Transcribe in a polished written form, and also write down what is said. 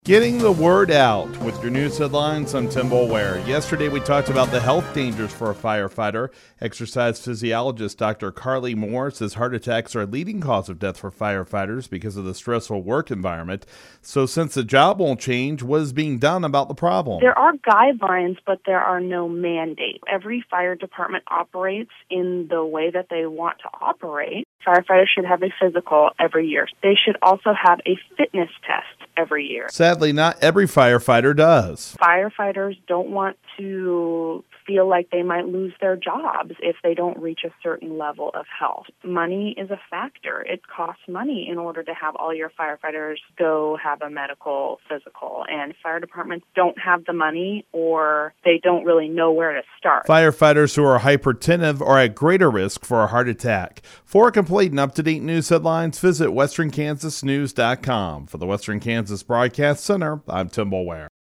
Getting the word out with your news headlines. I'm Tim Boulware. Yesterday we talked about the health dangers for a firefighter. Exercise physiologist Dr. Carly Moore says heart attacks are a leading cause of death for firefighters because of the stressful work environment. So since the job won't change, what is being done about the problem? There are guidelines, but there are no mandates. Every fire department operates in the way that they want to operate. Firefighters should have a physical every year. They should also have a fitness test every year. Sadly, not every firefighter does. Firefighters don't want to feel like they might lose their jobs if they don't reach a certain level of health. Money is a factor. It costs money in order to have all your firefighters go have a medical physical, and fire departments don't have the money or they don't really know where to start. Firefighters who are hypertensive are at greater risk for a heart attack. For complete and up-to-date news headlines, visit westernkansasnews.com. For the Western Kansas Broadcast Center, I'm Tim Boulware.